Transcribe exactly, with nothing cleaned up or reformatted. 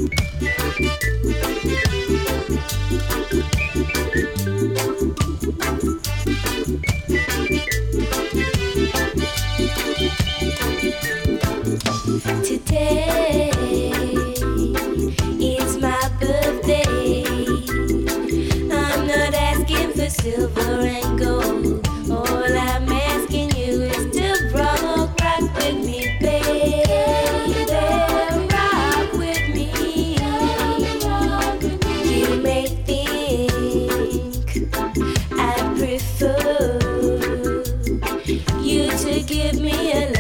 Today is my birthday. I'm not asking for silver and gold. All I'm asking you is to rock, rock with me, baby. Rock with me. You may think I prefer you to give me a